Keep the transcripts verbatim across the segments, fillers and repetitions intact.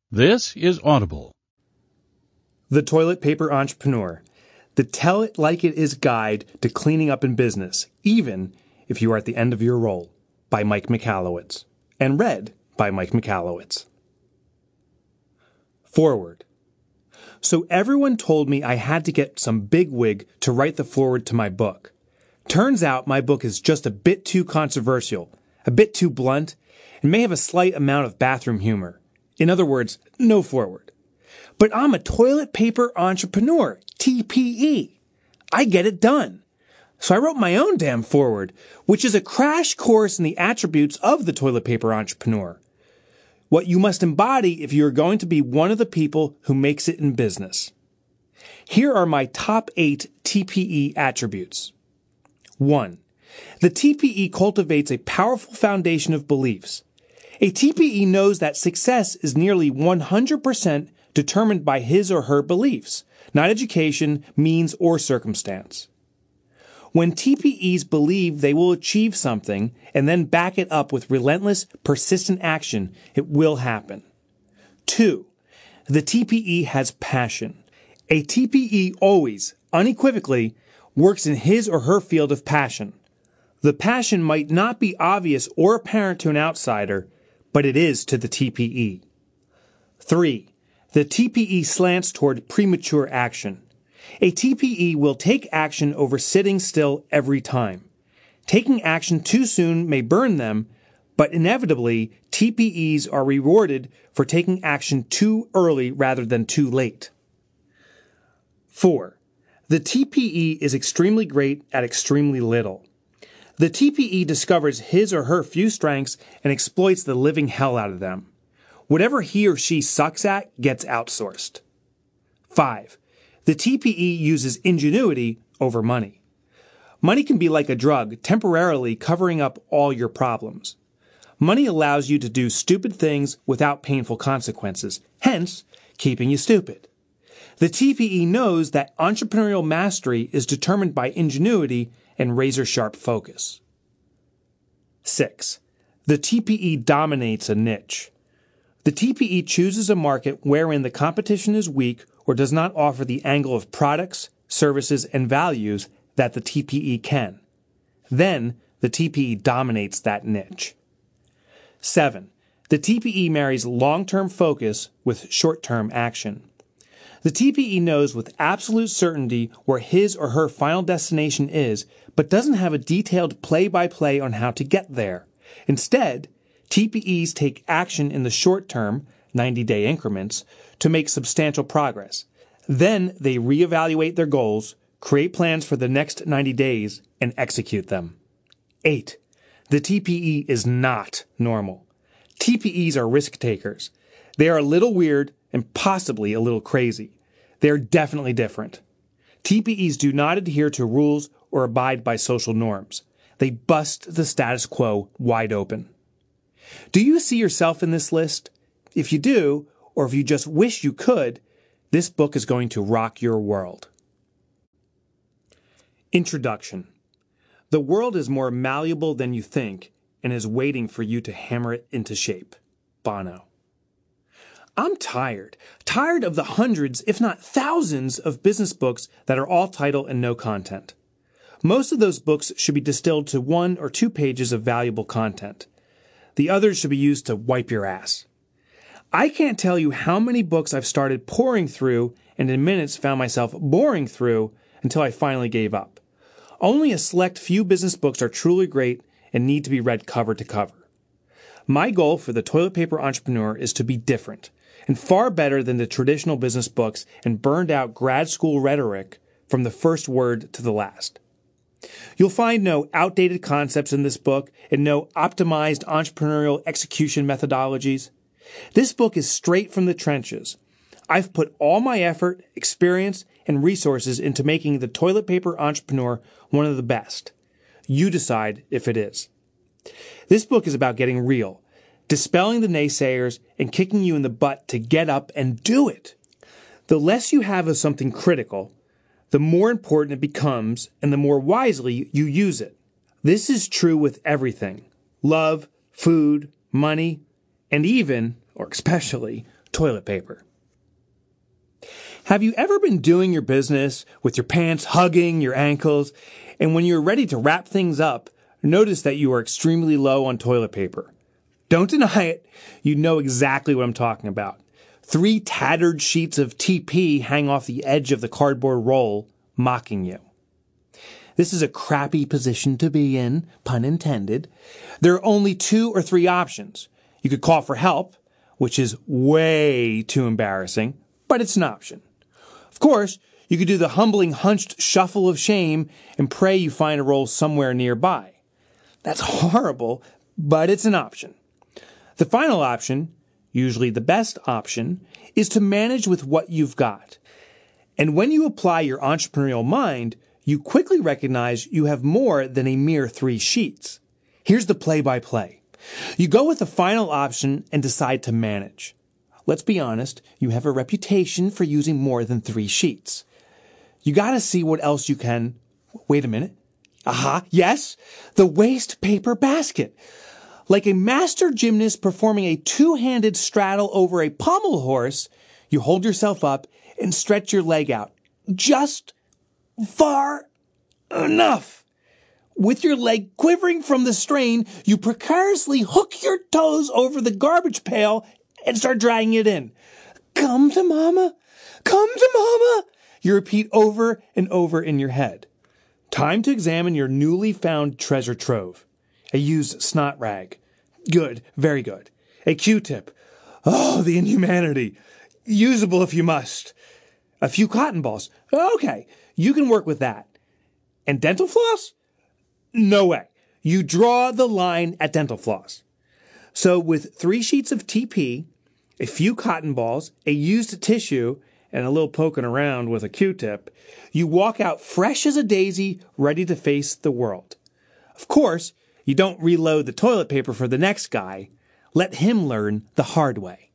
This is Audible. The Toilet Paper Entrepreneur, the Tell It Like It Is guide to cleaning up in business, even if you are at the end of your roll, by Mike Michalowicz, and read by Mike Michalowicz. Forward. So everyone told me I had to get some bigwig to write the foreword to my book. Turns out my book is just a bit too controversial, a bit too blunt, and may have a slight amount of bathroom humor. In other words, no foreword. But I'm a toilet paper entrepreneur, T P E. I get it done. So I wrote my own damn foreword, which is a crash course in the attributes of the toilet paper entrepreneur. What you must embody if you're going to be one of the people who makes it in business. Here are my top eight T P E attributes. One, the T P E cultivates a powerful foundation of beliefs. A T P E knows that success is nearly one hundred percent determined by his or her beliefs, not education, means, or circumstance. When T P Es believe they will achieve something and then back it up with relentless, persistent action, it will happen. Two, the T P E has passion. A T P E always, unequivocally, works in his or her field of passion. The passion might not be obvious or apparent to an outsider, but it is to the T P E. Three, the T P E slants toward premature action. A T P E will take action over sitting still every time. Taking action too soon may burn them, but inevitably, T P Es are rewarded for taking action too early rather than too late. Four, the T P E is extremely great at extremely little. The T P E discovers his or her few strengths and exploits the living hell out of them. Whatever he or she sucks at gets outsourced. Five, the T P E uses ingenuity over money. Money can be like a drug, temporarily covering up all your problems. Money allows you to do stupid things without painful consequences, hence keeping you stupid. The T P E knows that entrepreneurial mastery is determined by ingenuity and razor-sharp focus. Six, the T P E dominates a niche. The T P E chooses a market wherein the competition is weak or does not offer the angle of products, services, and values that the T P E can. Then, the T P E dominates that niche. Seven, the T P E marries long-term focus with short-term action. The T P E knows with absolute certainty where his or her final destination is, but doesn't have a detailed play-by-play on how to get there. Instead, T P Es take action in the short term, ninety-day increments, to make substantial progress. Then they reevaluate their goals, create plans for the next ninety days, and execute them. Eight, the T P E is not normal. T P Es are risk takers. They are a little weird and possibly a little crazy. They are definitely different. T P Es do not adhere to rules or abide by social norms. They bust the status quo wide open. Do you see yourself in this list? If you do, or if you just wish you could, this book is going to rock your world. Introduction. The world is more malleable than you think and is waiting for you to hammer it into shape. Bono. I'm tired. Tired of the hundreds, if not thousands, of business books that are all title and no content. Most of those books should be distilled to one or two pages of valuable content. The others should be used to wipe your ass. I can't tell you how many books I've started pouring through and in minutes found myself boring through until I finally gave up. Only a select few business books are truly great and need to be read cover to cover. My goal for the Toilet Paper Entrepreneur is to be different and far better than the traditional business books and burned out grad school rhetoric from the first word to the last. You'll find no outdated concepts in this book and no optimized entrepreneurial execution methodologies. This book is straight from the trenches. I've put all my effort, experience, and resources into making the Toilet Paper Entrepreneur one of the best. You decide if it is. This book is about getting real, dispelling the naysayers, and kicking you in the butt to get up and do it. The less you have of something critical, the more important it becomes and the more wisely you use it. This is true with everything. Love, food, money, and even, or especially, toilet paper. Have you ever been doing your business with your pants hugging your ankles, and when you're ready to wrap things up, notice that you are extremely low on toilet paper? Don't deny it. You know exactly what I'm talking about. Three tattered sheets of T P hang off the edge of the cardboard roll, mocking you. This is a crappy position to be in, pun intended. There are only two or three options. You could call for help, which is way too embarrassing, but it's an option. Of course, you could do the humbling hunched shuffle of shame and pray you find a roll somewhere nearby. That's horrible, but it's an option. The final option, usually the best option, is to manage with what you've got. And when you apply your entrepreneurial mind, you quickly recognize you have more than a mere three sheets. Here's the play-by-play. You go with the final option and decide to manage. Let's be honest, you have a reputation for using more than three sheets. You gotta see what else you can... Wait a minute. Aha, yes, the waste paper basket. Like a master gymnast performing a two-handed straddle over a pommel horse, you hold yourself up and stretch your leg out. Just far enough. With your leg quivering from the strain, you precariously hook your toes over the garbage pail and start dragging it in. Come to mama. Come to mama. You repeat over and over in your head. Time to examine your newly found treasure trove. A used snot rag. Good. Very good. A Q-tip. Oh, the inhumanity. Usable if you must. A few cotton balls. Okay. You can work with that. And dental floss? No way. You draw the line at dental floss. So with three sheets of T P, a few cotton balls, a used tissue, and a little poking around with a Q-tip, you walk out fresh as a daisy, ready to face the world. Of course, you don't reload the toilet paper for the next guy. Let him learn the hard way.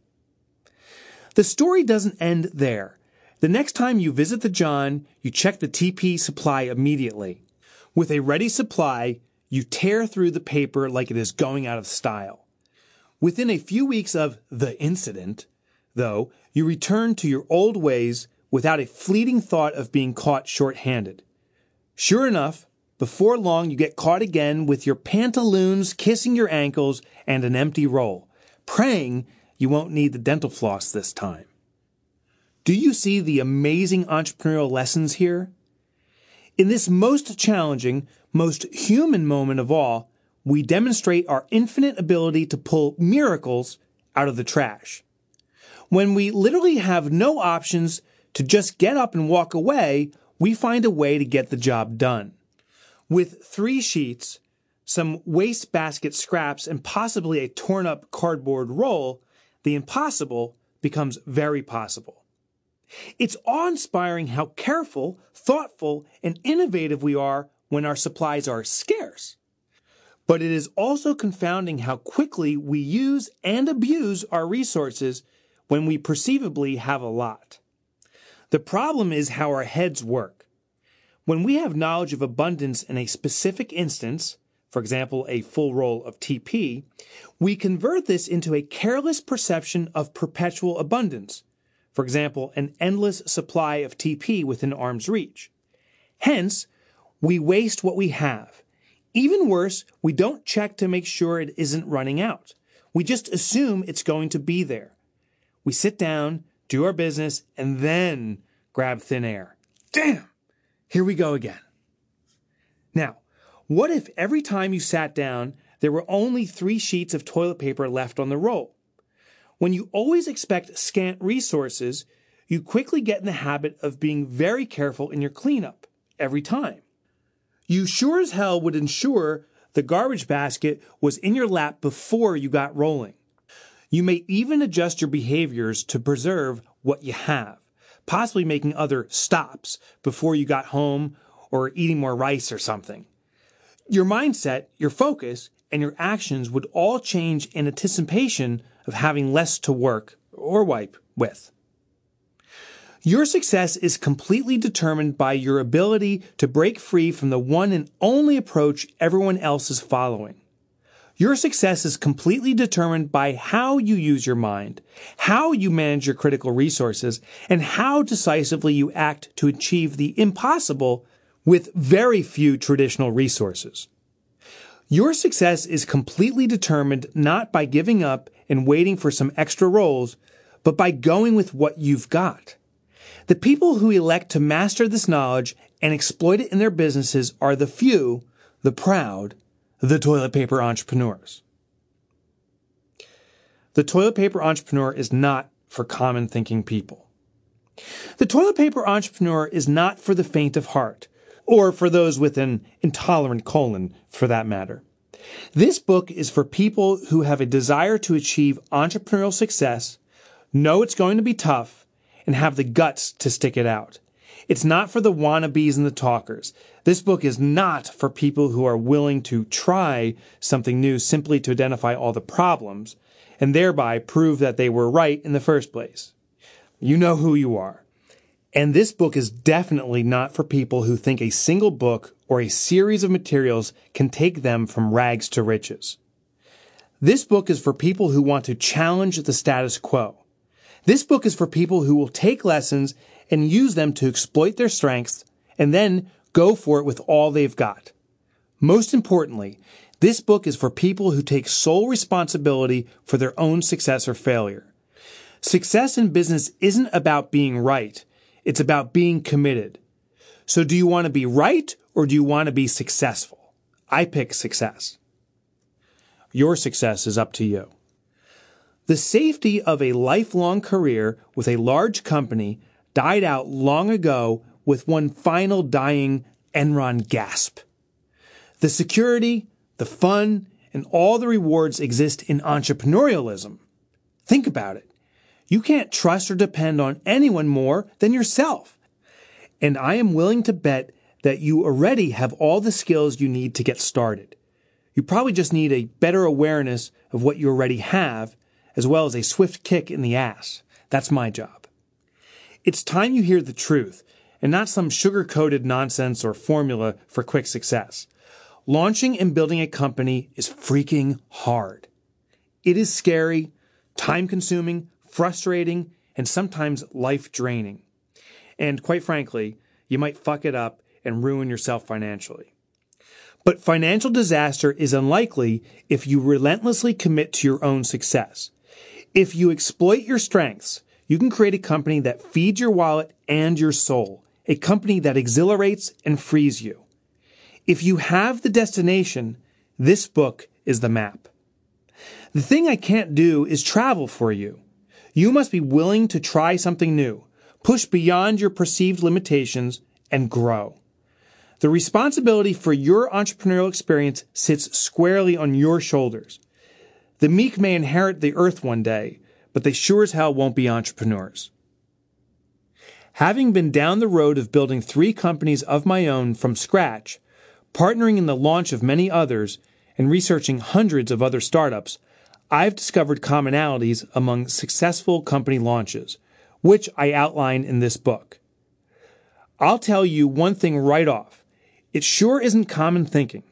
The story doesn't end there. The next time you visit the John, you check the T P supply immediately. With a ready supply, you tear through the paper like it is going out of style. Within a few weeks of the incident, though, you return to your old ways without a fleeting thought of being caught short-handed. Sure enough, before long you get caught again with your pantaloons kissing your ankles and an empty roll, praying you won't need the dental floss this time. Do you see the amazing entrepreneurial lessons here? In this most challenging, most human moment of all, we demonstrate our infinite ability to pull miracles out of the trash. When we literally have no options to just get up and walk away, we find a way to get the job done. With three sheets, some wastebasket scraps, and possibly a torn-up cardboard roll, the impossible becomes very possible. It's awe-inspiring how careful, thoughtful, and innovative we are when our supplies are scarce. But it is also confounding how quickly we use and abuse our resources when we perceivably have a lot. The problem is how our heads work. When we have knowledge of abundance in a specific instance, for example, a full roll of T P, we convert this into a careless perception of perpetual abundance, for example, an endless supply of T P within arm's reach. Hence, we waste what we have. Even worse, we don't check to make sure it isn't running out. We just assume it's going to be there. We sit down, do our business, and then grab thin air. Damn! Here we go again. Now, what if every time you sat down, there were only three sheets of toilet paper left on the roll? When you always expect scant resources, you quickly get in the habit of being very careful in your cleanup every time. You sure as hell would ensure the garbage basket was in your lap before you got rolling. You may even adjust your behaviors to preserve what you have, possibly making other stops before you got home or eating more rice or something. Your mindset, your focus, and your actions would all change in anticipation of having less to work or wipe with. Your success is completely determined by your ability to break free from the one and only approach everyone else is following. Your success is completely determined by how you use your mind, how you manage your critical resources, and how decisively you act to achieve the impossible with very few traditional resources. Your success is completely determined not by giving up and waiting for some extra rolls, but by going with what you've got. The people who elect to master this knowledge and exploit it in their businesses are the few, the proud, the toilet paper entrepreneurs. The toilet paper entrepreneur is not for common thinking people. The toilet paper entrepreneur is not for the faint of heart, or for those with an intolerant colon, for that matter. This book is for people who have a desire to achieve entrepreneurial success, know it's going to be tough, and have the guts to stick it out. It's not for the wannabes and the talkers. This book is not for people who are willing to try something new simply to identify all the problems and thereby prove that they were right in the first place. You know who you are. And this book is definitely not for people who think a single book or a series of materials can take them from rags to riches. This book is for people who want to challenge the status quo. This book is for people who will take lessons and use them to exploit their strengths and then go for it with all they've got. Most importantly, this book is for people who take sole responsibility for their own success or failure. Success in business isn't about being right. It's about being committed. So do you want to be right or do you want to be successful? I pick success. Your success is up to you. The safety of a lifelong career with a large company died out long ago with one final dying Enron gasp. The security, the fun, and all the rewards exist in entrepreneurialism. Think about it. You can't trust or depend on anyone more than yourself. And I am willing to bet that you already have all the skills you need to get started. You probably just need a better awareness of what you already have, as well as a swift kick in the ass. That's my job. It's time you hear the truth, and not some sugar-coated nonsense or formula for quick success. Launching and building a company is freaking hard. It is scary, time-consuming, frustrating, and sometimes life-draining. And quite frankly, you might fuck it up and ruin yourself financially. But financial disaster is unlikely if you relentlessly commit to your own success. If you exploit your strengths, you can create a company that feeds your wallet and your soul, a company that exhilarates and frees you. If you have the destination, this book is the map. The thing I can't do is travel for you. You must be willing to try something new, push beyond your perceived limitations, and grow. The responsibility for your entrepreneurial experience sits squarely on your shoulders. The meek may inherit the earth one day, but they sure as hell won't be entrepreneurs. Having been down the road of building three companies of my own from scratch, partnering in the launch of many others, and researching hundreds of other startups, I've discovered commonalities among successful company launches, which I outline in this book. I'll tell you one thing right off. It sure isn't common thinking.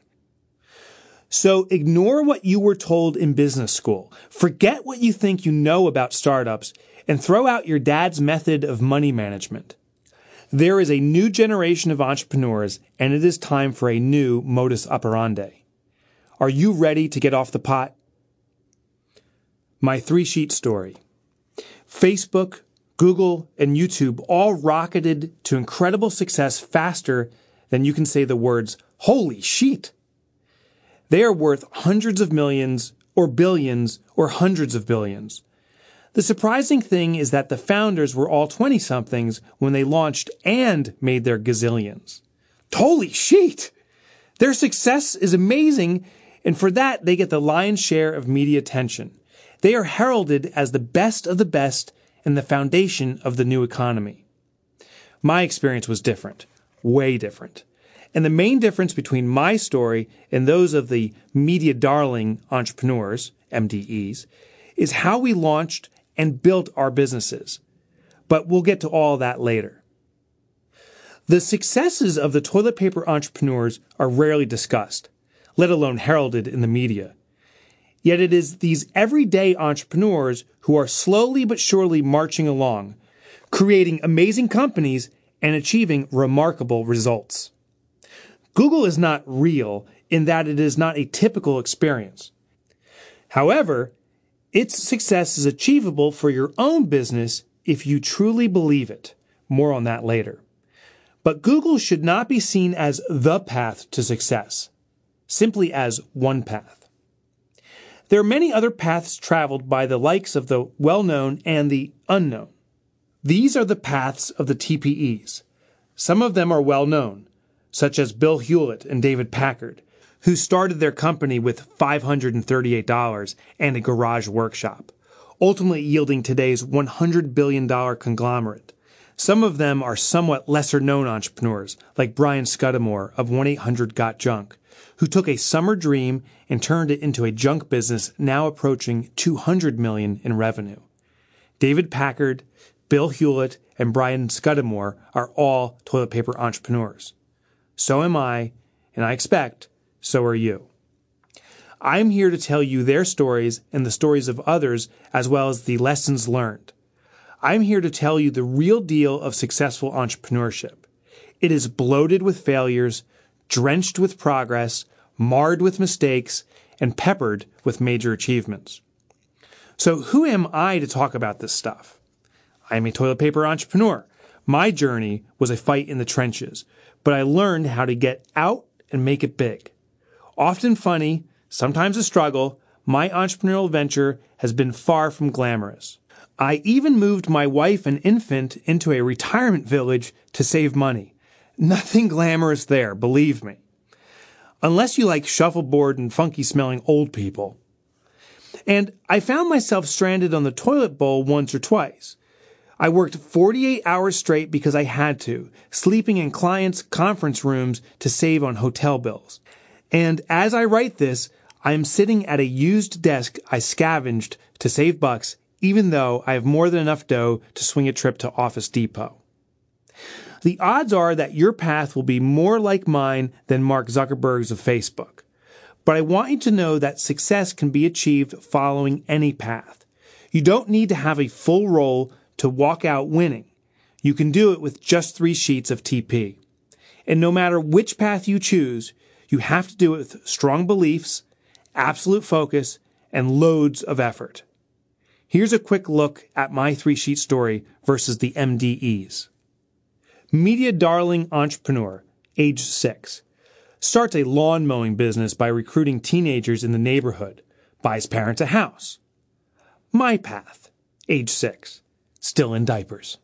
So ignore what you were told in business school. Forget what you think you know about startups and throw out your dad's method of money management. There is a new generation of entrepreneurs, and it is time for a new modus operandi. Are you ready to get off the pot? My three-sheet story. Facebook, Google, and YouTube all rocketed to incredible success faster than you can say the words, holy shit. They are worth hundreds of millions, or billions, or hundreds of billions. The surprising thing is that the founders were all twenty-somethings when they launched and made their gazillions. Holy shit! Their success is amazing, and for that they get the lion's share of media attention. They are heralded as the best of the best and the foundation of the new economy. My experience was different, way different. And the main difference between my story and those of the media darling entrepreneurs, M D Es, is how we launched and built our businesses. But we'll get to all that later. The successes of the toilet paper entrepreneurs are rarely discussed, let alone heralded in the media. Yet it is these everyday entrepreneurs who are slowly but surely marching along, creating amazing companies and achieving remarkable results. Google is not real in that it is not a typical experience. However, its success is achievable for your own business if you truly believe it. More on that later. But Google should not be seen as the path to success, simply as one path. There are many other paths traveled by the likes of the well-known and the unknown. These are the paths of the T P Es. Some of them are well-known, such as Bill Hewlett and David Packard, who started their company with five hundred thirty-eight dollars and a garage workshop, ultimately yielding today's one hundred billion dollars conglomerate. Some of them are somewhat lesser-known entrepreneurs, like Brian Scudamore of one eight hundred got junk, who took a summer dream and turned it into a junk business now approaching two hundred million dollars in revenue. David Packard, Bill Hewlett, and Brian Scudamore are all toilet paper entrepreneurs. So am I, and I expect so are you. I'm here to tell you their stories and the stories of others, as well as the lessons learned. I'm here to tell you the real deal of successful entrepreneurship. It is bloated with failures, drenched with progress, marred with mistakes, and peppered with major achievements. So who am I to talk about this stuff? I am a toilet paper entrepreneur. My journey was a fight in the trenches, but I learned how to get out and make it big. Often funny, sometimes a struggle, my entrepreneurial venture has been far from glamorous. I even moved my wife and infant into a retirement village to save money. Nothing glamorous there, believe me. Unless you like shuffleboard and funky-smelling old people. And I found myself stranded on the toilet bowl once or twice. I worked forty-eight hours straight because I had to, sleeping in clients' conference rooms to save on hotel bills. And as I write this, I am sitting at a used desk I scavenged to save bucks, even though I have more than enough dough to swing a trip to Office Depot. The odds are that your path will be more like mine than Mark Zuckerberg's of Facebook. But I want you to know that success can be achieved following any path. You don't need to have a full role to walk out winning. You can do it with just three sheets of T P. And no matter which path you choose, you have to do it with strong beliefs, absolute focus, and loads of effort. Here's a quick look at my three-sheet story versus the M D Es. Media darling entrepreneur, age six. Starts a lawn mowing business by recruiting teenagers in the neighborhood. Buys parents a house. My path, age six. Still in diapers.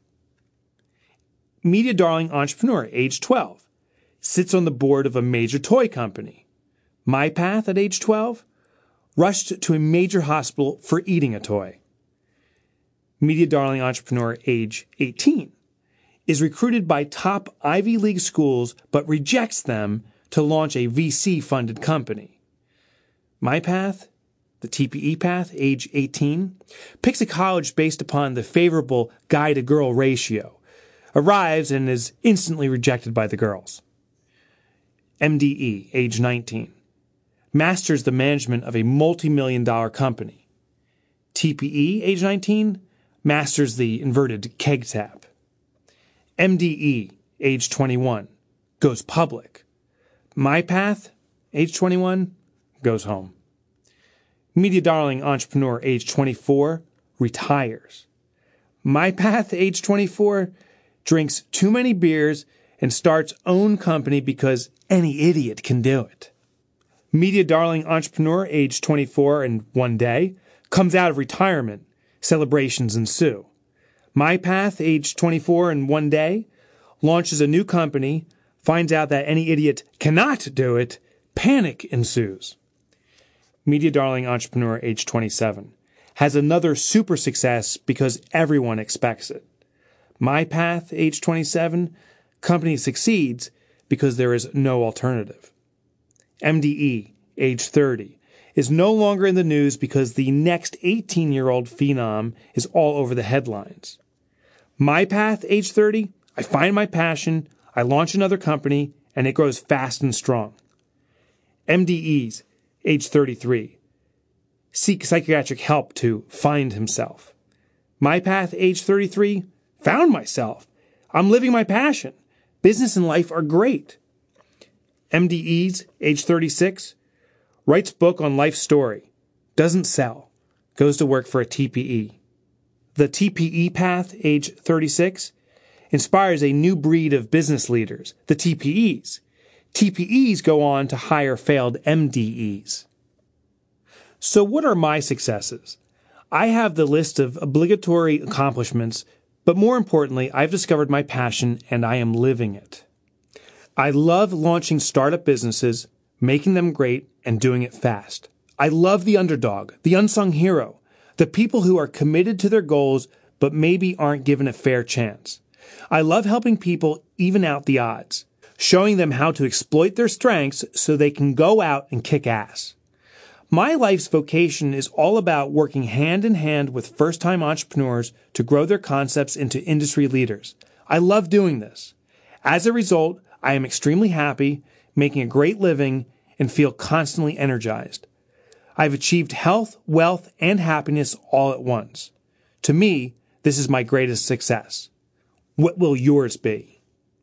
Media darling entrepreneur, age twelve. Sits on the board of a major toy company. My path at age twelve? Rushed to a major hospital for eating a toy. Media darling entrepreneur, age eighteen. Is recruited by top Ivy League schools but rejects them to launch a V C-funded company. My path, the T P E path, age eighteen, picks a college based upon the favorable guy-to-girl ratio, arrives and is instantly rejected by the girls. M D E, age nineteen, masters the management of a multi-million dollar company. T P E, age nineteen, masters the inverted keg tap. M D E, age twenty-one, goes public. My path, age twenty-one, goes home. Media darling entrepreneur, age twenty-four, retires. My path, age twenty-four, drinks too many beers and starts own company because any idiot can do it. Media darling entrepreneur, age twenty-four and one day, comes out of retirement. Celebrations ensue. My path, age twenty-four and one day, launches a new company, finds out that any idiot cannot do it, panic ensues. Media darling entrepreneur, age twenty-seven, has another super success because everyone expects it. My path, age twenty-seven, company succeeds because there is no alternative. M D E, age thirty, is no longer in the news because the next eighteen-year-old phenom is all over the headlines. My path, age thirty, I find my passion, I launch another company, and it grows fast and strong. M D Es, age thirty-three, seek psychiatric help to find himself. My path, age thirty-three, found myself. I'm living my passion. Business and life are great. M D Es, age thirty-six, writes book on life story. Doesn't sell. Goes to work for a T P E. The T P E path, age thirty-six, inspires a new breed of business leaders, the T P Es. T P Es go on to hire failed M D Es. So what are my successes? I have the list of obligatory accomplishments, but more importantly, I've discovered my passion and I am living it. I love launching startup businesses, making them great, and doing it fast. I love the underdog, the unsung hero, the people who are committed to their goals but maybe aren't given a fair chance. I love helping people even out the odds, showing them how to exploit their strengths so they can go out and kick ass. My life's vocation is all about working hand in hand with first-time entrepreneurs to grow their concepts into industry leaders. I love doing this. As a result, I am extremely happy, making a great living, and feel constantly energized. I've achieved health, wealth, and happiness all at once. To me, this is my greatest success. What will yours be?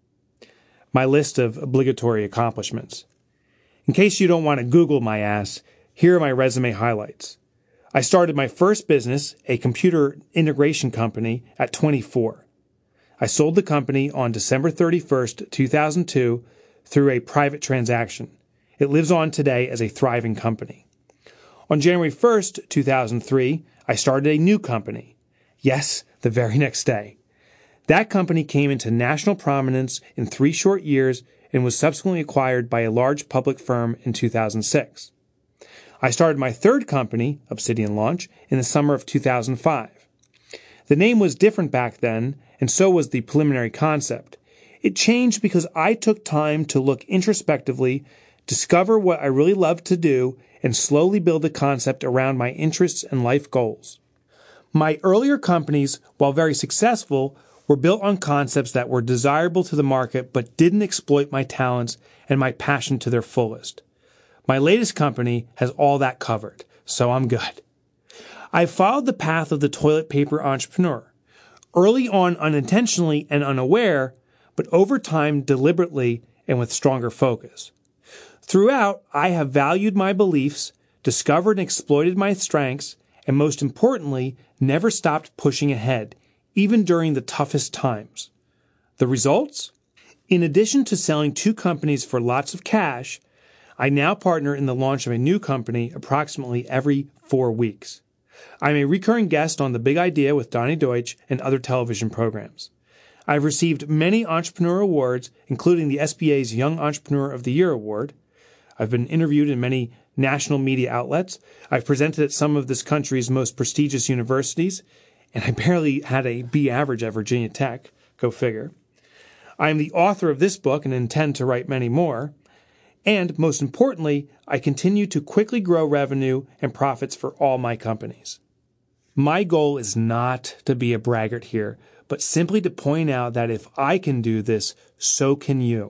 My list of obligatory accomplishments. In case you don't want to Google my ass, here are my resume highlights. I started my first business, a computer integration company, at twenty-four. I sold the company on December thirty-first, two thousand two, through a private transaction. It lives on today as a thriving company. On January first, two thousand three, I started a new company. Yes, the very next day. That company came into national prominence in three short years and was subsequently acquired by a large public firm in two thousand six. I started my third company, Obsidian Launch, in the summer of two thousand five. The name was different back then, and so was the preliminary concept. It changed because I took time to look introspectively, discover what I really loved to do, and slowly build the concept around my interests and life goals. My earlier companies, while very successful, were built on concepts that were desirable to the market but didn't exploit my talents and my passion to their fullest. My latest company has all that covered, so I'm good. I followed the path of the toilet paper entrepreneur, early on unintentionally and unaware, but over time deliberately and with stronger focus. Throughout, I have valued my beliefs, discovered and exploited my strengths, and most importantly, never stopped pushing ahead, even during the toughest times. The results? In addition to selling two companies for lots of cash, I now partner in the launch of a new company approximately every four weeks. I'm a recurring guest on The Big Idea with Donnie Deutsch and other television programs. I've received many entrepreneur awards, including the S B A's Young Entrepreneur of the Year Award. I've been interviewed in many national media outlets. I've presented at some of this country's most prestigious universities, and I barely had a B average at Virginia Tech. Go figure. I am the author of this book and intend to write many more. And most importantly, I continue to quickly grow revenue and profits for all my companies. My goal is not to be a braggart here, but simply to point out that if I can do this, so can you.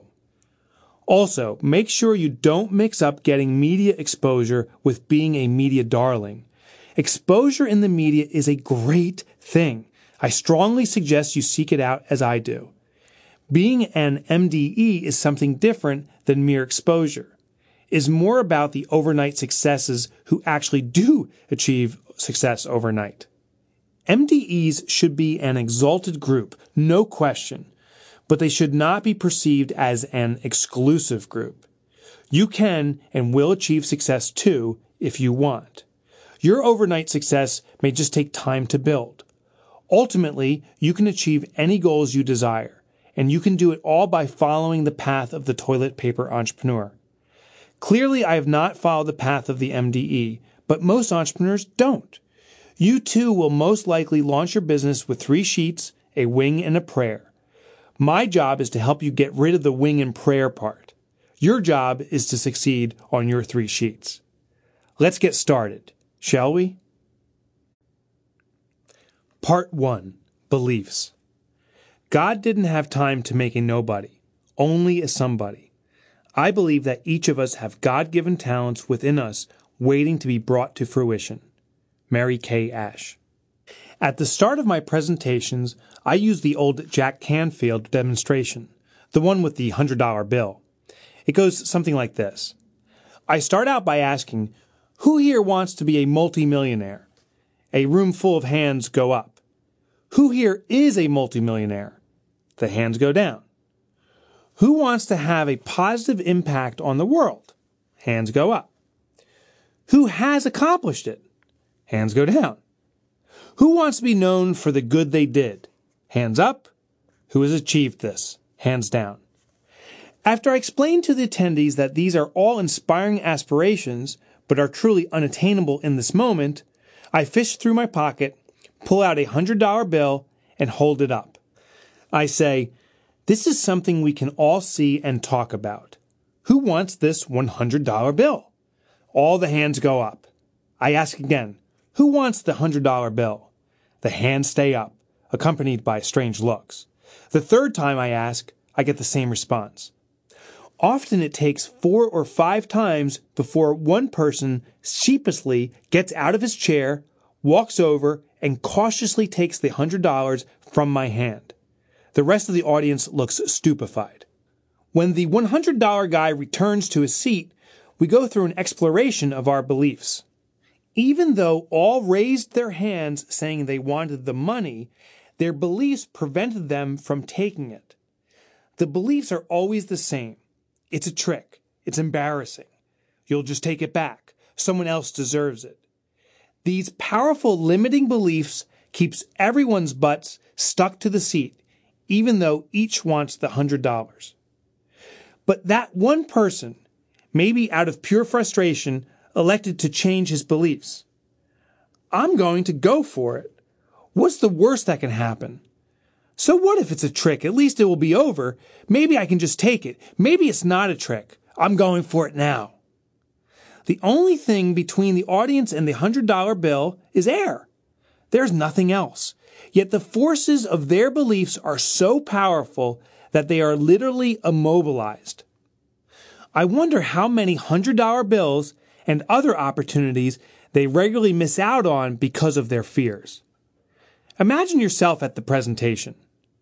Also, make sure you don't mix up getting media exposure with being a media darling. Exposure in the media is a great thing. I strongly suggest you seek it out as I do. Being an M D E is something different than mere exposure. It is more about the overnight successes who actually do achieve success overnight. M D Es should be an exalted group, no question, but they should not be perceived as an exclusive group. You can and will achieve success too if you want. Your overnight success may just take time to build. Ultimately, you can achieve any goals you desire, and you can do it all by following the path of the toilet paper entrepreneur. Clearly, I have not followed the path of the M D E, but most entrepreneurs don't. You too will most likely launch your business with three sheets, a wing, and a prayer. My job is to help you get rid of the wing and prayer part. Your job is to succeed on your three sheets. Let's get started, shall we? Part one. Beliefs. God didn't have time to make a nobody, only a somebody. I believe that each of us have God-given talents within us waiting to be brought to fruition. Mary Kay Ash. At the start of my presentations, I use the old Jack Canfield demonstration, the one with the one hundred dollar bill. It goes something like this. I start out by asking, who here wants to be a multimillionaire? A room full of hands go up. Who here is a multimillionaire? The hands go down. Who wants to have a positive impact on the world? Hands go up. Who has accomplished it? Hands go down. Who wants to be known for the good they did? Hands up. Who has achieved this? Hands down. After I explain to the attendees that these are all inspiring aspirations, but are truly unattainable in this moment, I fish through my pocket, pull out a one hundred dollar bill, and hold it up. I say, this is something we can all see and talk about. Who wants this one hundred dollar bill? All the hands go up. I ask again, who wants the one hundred dollar bill? The hands stay up, accompanied by strange looks. The third time I ask, I get the same response. Often it takes four or five times before one person sheepishly gets out of his chair, walks over, and cautiously takes the one hundred dollars from my hand. The rest of the audience looks stupefied. When the one hundred dollar guy returns to his seat, we go through an exploration of our beliefs. Even though all raised their hands saying they wanted the money, their beliefs prevented them from taking it. The beliefs are always the same. It's a trick. It's embarrassing. You'll just take it back. Someone else deserves it. These powerful limiting beliefs keeps everyone's butts stuck to the seat, even though each wants the one hundred dollars. But that one person, maybe out of pure frustration, elected to change his beliefs. I'm going to go for it. What's the worst that can happen? So what if it's a trick? At least it will be over. Maybe I can just take it. Maybe it's not a trick. I'm going for it now. The only thing between the audience and the one hundred dollar bill is air. There's nothing else. Yet the forces of their beliefs are so powerful that they are literally immobilized. I wonder how many one hundred dollar bills and other opportunities they regularly miss out on because of their fears. Imagine yourself at the presentation.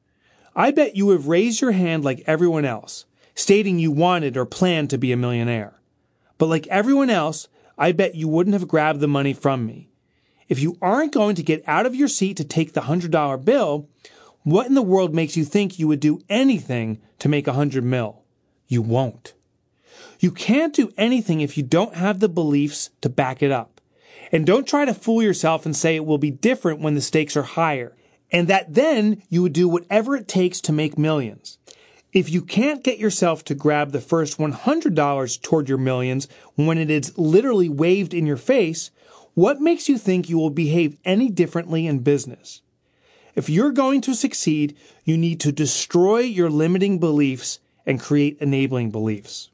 I bet you have raised your hand like everyone else, stating you wanted or planned to be a millionaire. But like everyone else, I bet you wouldn't have grabbed the money from me. If you aren't going to get out of your seat to take the one hundred dollar bill, what in the world makes you think you would do anything to make a hundred mil? You won't. You can't do anything if you don't have the beliefs to back it up. And don't try to fool yourself and say it will be different when the stakes are higher, and that then you would do whatever it takes to make millions. If you can't get yourself to grab the first one hundred dollars toward your millions when it is literally waved in your face, what makes you think you will behave any differently in business? If you're going to succeed, you need to destroy your limiting beliefs and create enabling beliefs.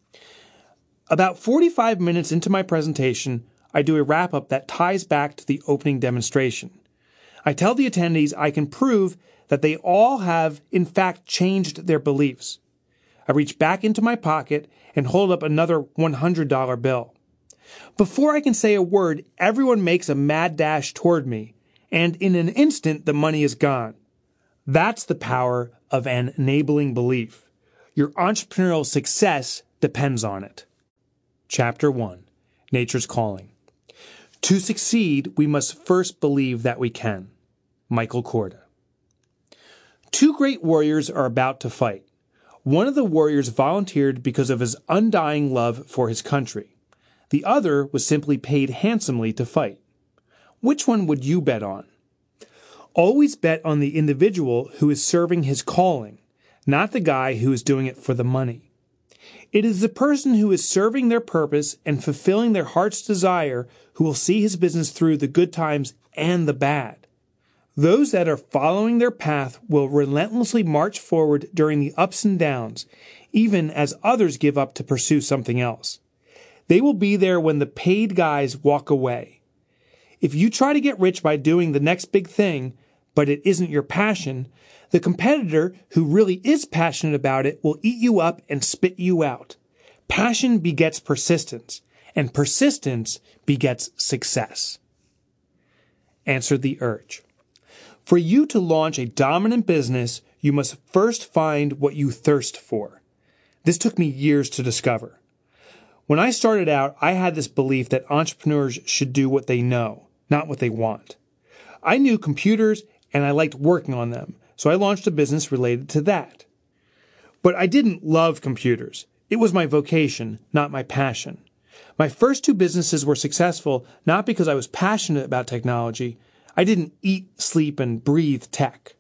About forty-five minutes into my presentation, I do a wrap-up that ties back to the opening demonstration. I tell the attendees I can prove that they all have, in fact, changed their beliefs. I reach back into my pocket and hold up another one hundred dollar bill. Before I can say a word, everyone makes a mad dash toward me, and in an instant, the money is gone. That's the power of an enabling belief. Your entrepreneurial success depends on it. Chapter one. Nature's Calling. To succeed, we must first believe that we can. Michael Korda. Two great warriors are about to fight. One of the warriors volunteered because of his undying love for his country. The other was simply paid handsomely to fight. Which one would you bet on? Always bet on the individual who is serving his calling, not the guy who is doing it for the money. It is the person who is serving their purpose and fulfilling their heart's desire who will see his business through the good times and the bad. Those that are following their path will relentlessly march forward during the ups and downs, even as others give up to pursue something else. They will be there when the paid guys walk away. If you try to get rich by doing the next big thing, but it isn't your passion, the competitor who really is passionate about it will eat you up and spit you out. Passion begets persistence, and persistence begets success. answered the urge. For you to launch a dominant business, you must first find what you thirst for. This took me years to discover. When I started out, I had this belief that entrepreneurs should do what they know, not what they want. I knew computers and I liked working on them, so I launched a business related to that. But I didn't love computers. It was my vocation, not my passion. My first two businesses were successful not because I was passionate about technology. I didn't eat, sleep, and breathe tech.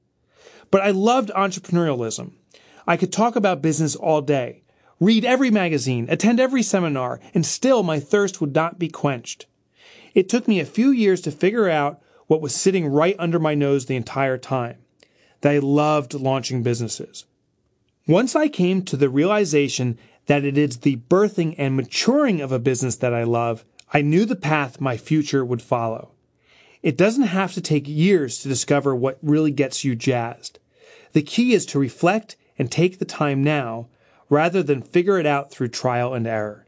But I loved entrepreneurialism. I could talk about business all day, read every magazine, attend every seminar, and still my thirst would not be quenched. It took me a few years to figure out what was sitting right under my nose the entire time, that I loved launching businesses. Once I came to the realization that it is the birthing and maturing of a business that I love, I knew the path my future would follow. It doesn't have to take years to discover what really gets you jazzed. The key is to reflect and take the time now, rather than figure it out through trial and error.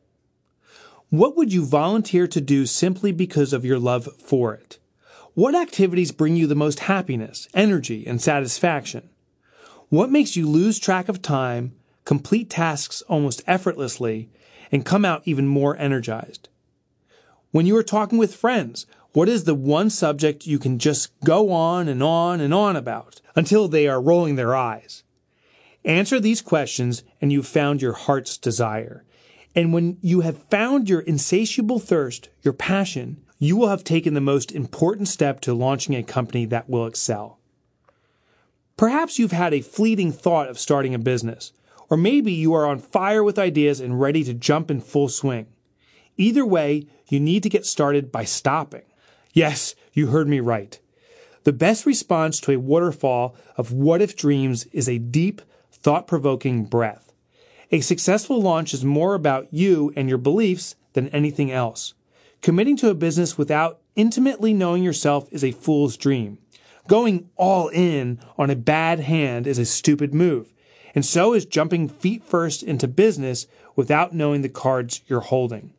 What would you volunteer to do simply because of your love for it? What activities bring you the most happiness, energy, and satisfaction? What makes you lose track of time, complete tasks almost effortlessly, and come out even more energized? When you are talking with friends, what is the one subject you can just go on and on and on about until they are rolling their eyes? Answer these questions and you've found your heart's desire. And when you have found your insatiable thirst, your passion, you will have taken the most important step to launching a company that will excel. Perhaps you've had a fleeting thought of starting a business, or maybe you are on fire with ideas and ready to jump in full swing. Either way, you need to get started by stopping. Yes, you heard me right. The best response to a waterfall of what-if dreams is a deep, thought-provoking breath. A successful launch is more about you and your beliefs than anything else. Committing to a business without intimately knowing yourself is a fool's dream. Going all in on a bad hand is a stupid move, and so is jumping feet first into business without knowing the cards you're holding.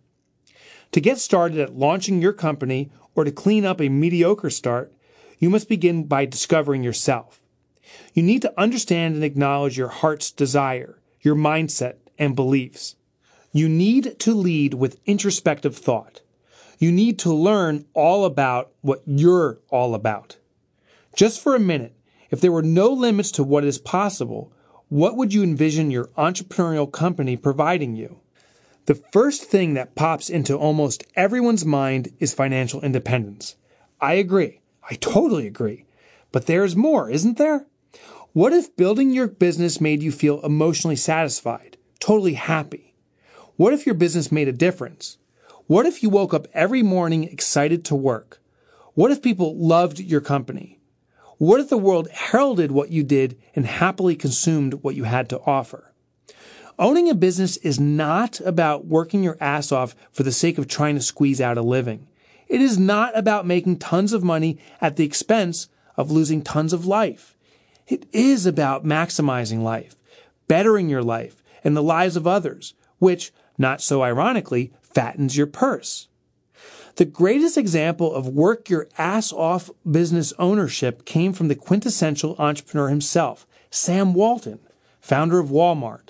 To get started at launching your company or to clean up a mediocre start, you must begin by discovering yourself. You need to understand and acknowledge your heart's desire, your mindset, and beliefs. You need to lead with introspective thought. You need to learn all about what you're all about. Just for a minute, if there were no limits to what is possible, what would you envision your entrepreneurial company providing you? The first thing that pops into almost everyone's mind is financial independence. I agree. I totally agree. But there's more, isn't there? What if building your business made you feel emotionally satisfied, totally happy? What if your business made a difference? What if you woke up every morning excited to work? What if people loved your company? What if the world heralded what you did and happily consumed what you had to offer? Owning a business is not about working your ass off for the sake of trying to squeeze out a living. It is not about making tons of money at the expense of losing tons of life. It is about maximizing life, bettering your life and the lives of others, which, not so ironically, fattens your purse. The greatest example of work your ass off business ownership came from the quintessential entrepreneur himself, Sam Walton, founder of Walmart.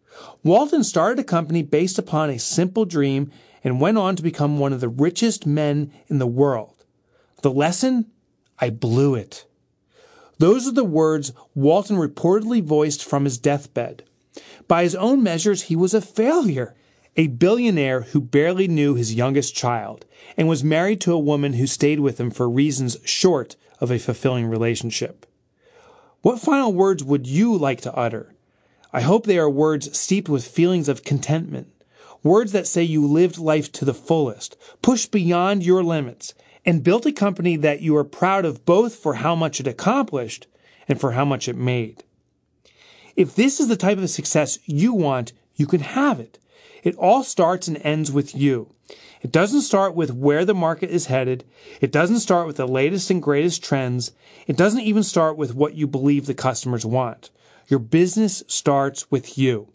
Walton started a company based upon a simple dream and went on to become one of the richest men in the world. The lesson? I blew it. Those are the words Walton reportedly voiced from his deathbed. By his own measures, he was a failure, a billionaire who barely knew his youngest child and was married to a woman who stayed with him for reasons short of a fulfilling relationship. What final words would you like to utter? I hope they are words steeped with feelings of contentment, words that say you lived life to the fullest, pushed beyond your limits, and built a company that you are proud of both for how much it accomplished and for how much it made. If this is the type of success you want, you can have it. It all starts and ends with you. It doesn't start with where the market is headed. It doesn't start with the latest and greatest trends. It doesn't even start with what you believe the customers want. Your business starts with you.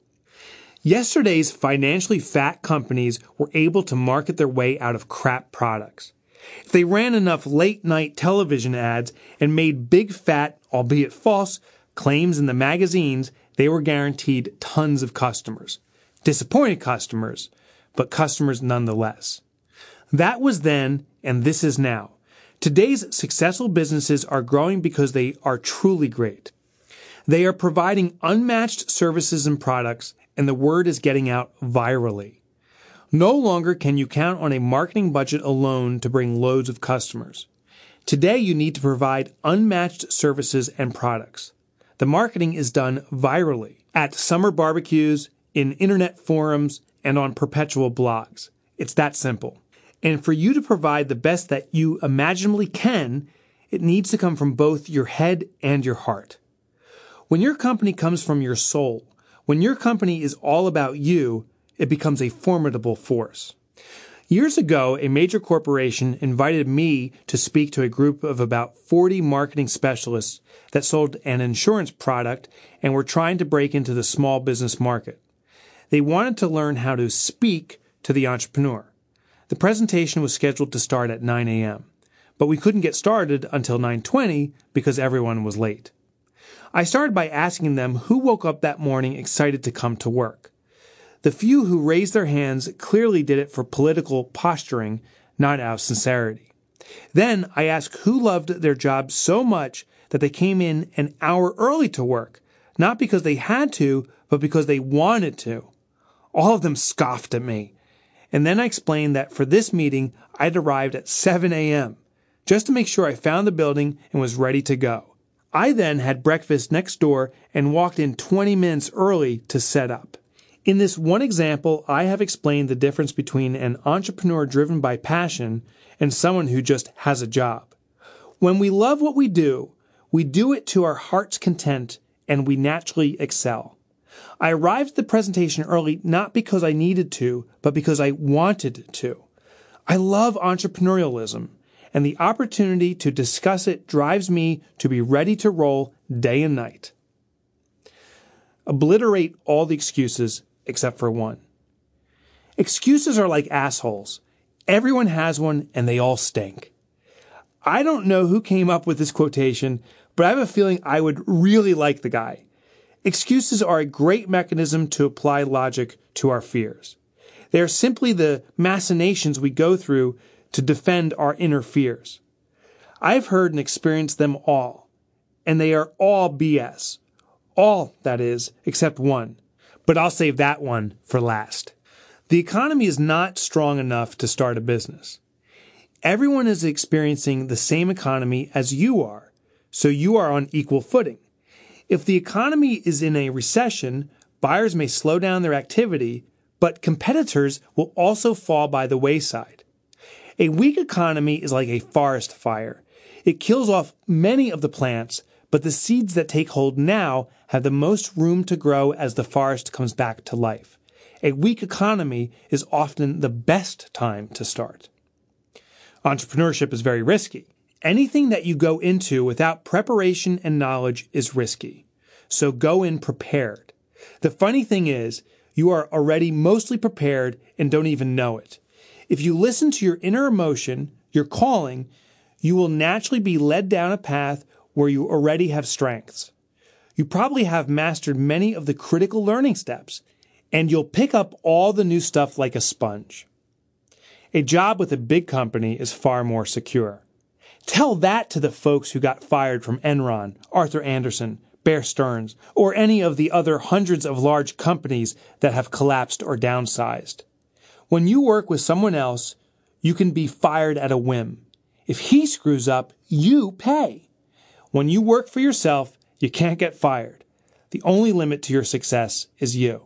Yesterday's financially fat companies were able to market their way out of crap products. If they ran enough late-night television ads and made big fat, albeit false, claims in the magazines, they were guaranteed tons of customers. Disappointed customers, but customers nonetheless. That was then, and this is now. Today's successful businesses are growing because they are truly great. They are providing unmatched services and products, and the word is getting out virally. No longer can you count on a marketing budget alone to bring loads of customers. Today you need to provide unmatched services and products. The marketing is done virally, at summer barbecues, in internet forums, and on perpetual blogs. It's that simple. And for you to provide the best that you imaginably can, it needs to come from both your head and your heart. When your company comes from your soul, when your company is all about you, it becomes a formidable force. Years ago, a major corporation invited me to speak to a group of about forty marketing specialists that sold an insurance product and were trying to break into the small business market. They wanted to learn how to speak to the entrepreneur. The presentation was scheduled to start at nine a.m., but we couldn't get started until nine twenty because everyone was late. I started by asking them who woke up that morning excited to come to work. The few who raised their hands clearly did it for political posturing, not out of sincerity. Then I asked who loved their job so much that they came in an hour early to work, not because they had to, but because they wanted to. All of them scoffed at me. And then I explained that for this meeting, I'd arrived at seven a.m., just to make sure I found the building and was ready to go. I then had breakfast next door and walked in twenty minutes early to set up. In this one example, I have explained the difference between an entrepreneur driven by passion and someone who just has a job. When we love what we do, we do it to our heart's content and we naturally excel. I arrived at the presentation early not because I needed to, but because I wanted to. I love entrepreneurialism, and the opportunity to discuss it drives me to be ready to roll day and night. Obliterate all the excuses except for one. Excuses are like assholes. Everyone has one, and they all stink. I don't know who came up with this quotation, but I have a feeling I would really like the guy. Excuses are a great mechanism to apply logic to our fears. They are simply the machinations we go through to defend our inner fears. I've heard and experienced them all, and they are all B S. All, that is, except one. But I'll save that one for last. The economy is not strong enough to start a business. Everyone is experiencing the same economy as you are, so you are on equal footing. If the economy is in a recession, buyers may slow down their activity, but competitors will also fall by the wayside. A weak economy is like a forest fire. It kills off many of the plants, but the seeds that take hold now have the most room to grow as the forest comes back to life. A weak economy is often the best time to start. Entrepreneurship is very risky. Anything that you go into without preparation and knowledge is risky. So go in prepared. The funny thing is, you are already mostly prepared and don't even know it. If you listen to your inner emotion, your calling, you will naturally be led down a path where you already have strengths. You probably have mastered many of the critical learning steps, and you'll pick up all the new stuff like a sponge. A job with a big company is far more secure. Tell that to the folks who got fired from Enron, Arthur Andersen, Bear Stearns, or any of the other hundreds of large companies that have collapsed or downsized. When you work with someone else, you can be fired at a whim. If he screws up, you pay. When you work for yourself, you can't get fired. The only limit to your success is you.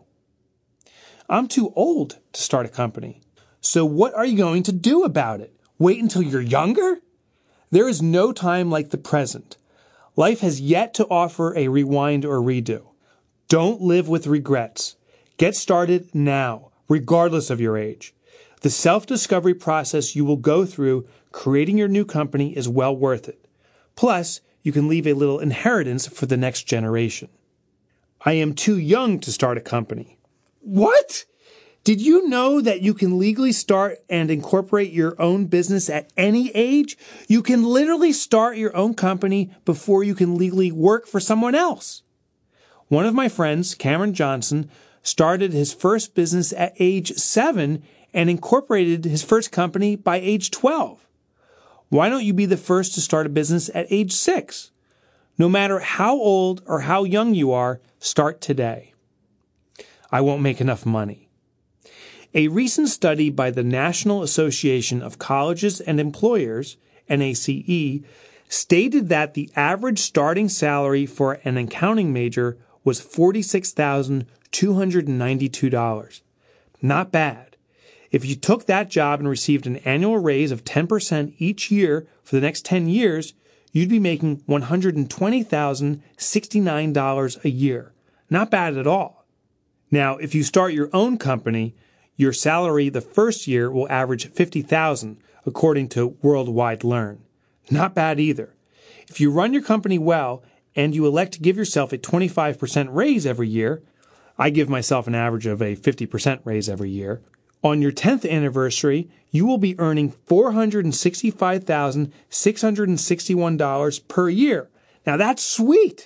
I'm too old to start a company. So what are you going to do about it? Wait until you're younger? There is no time like the present. Life has yet to offer a rewind or redo. Don't live with regrets. Get started now, regardless of your age. The self-discovery process you will go through creating your new company is well worth it. Plus, you can leave a little inheritance for the next generation. I am too young to start a company. What? Did you know that you can legally start and incorporate your own business at any age? You can literally start your own company before you can legally work for someone else. One of my friends, Cameron Johnson, started his first business at age seven and incorporated his first company by age twelve. Why don't you be the first to start a business at age six? No matter how old or how young you are, start today. I won't make enough money. A recent study by the National Association of Colleges and Employers, N A C E, stated that the average starting salary for an accounting major was forty-six thousand two hundred ninety-two dollars. Not bad. If you took that job and received an annual raise of ten percent each year for the next ten years, you'd be making one hundred twenty thousand sixty-nine dollars a year. Not bad at all. Now, if you start your own company, your salary the first year will average fifty thousand dollars, according to Worldwide Learn. Not bad either. If you run your company well and you elect to give yourself a twenty-five percent raise every year, I give myself an average of a fifty percent raise every year, on your tenth anniversary, you will be earning four hundred sixty-five thousand six hundred sixty-one dollars per year. Now that's sweet.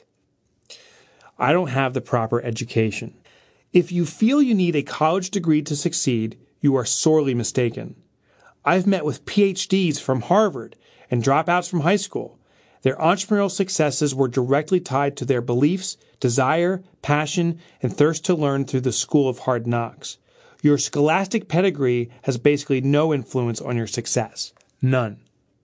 I don't have the proper education. If you feel you need a college degree to succeed, you are sorely mistaken. I've met with P H Ds from Harvard and dropouts from high school. Their entrepreneurial successes were directly tied to their beliefs, desire, passion, and thirst to learn through the school of hard knocks. Your scholastic pedigree has basically no influence on your success. None.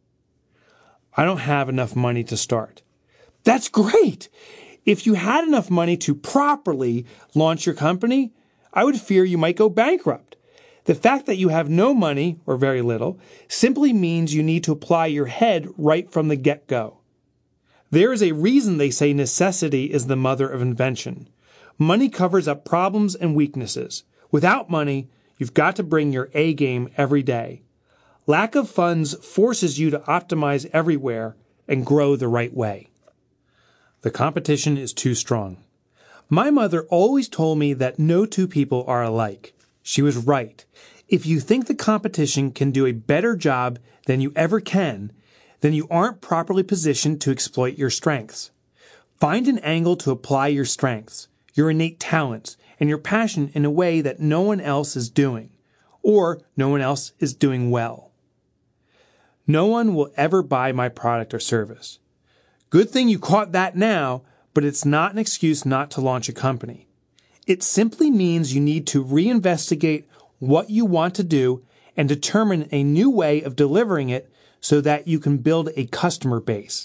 I don't have enough money to start. That's great! If you had enough money to properly launch your company, I would fear you might go bankrupt. The fact that you have no money, or very little, simply means you need to apply your head right from the get-go. There is a reason they say necessity is the mother of invention. Money covers up problems and weaknesses. Without money, you've got to bring your A game every day. Lack of funds forces you to optimize everywhere and grow the right way. The competition is too strong. My mother always told me that no two people are alike. She was right. If you think the competition can do a better job than you ever can, then you aren't properly positioned to exploit your strengths. Find an angle to apply your strengths, your innate talents, and your passion in a way that no one else is doing, or no one else is doing well. No one will ever buy my product or service. Good thing you caught that now, but it's not an excuse not to launch a company. It simply means you need to reinvestigate what you want to do and determine a new way of delivering it so that you can build a customer base.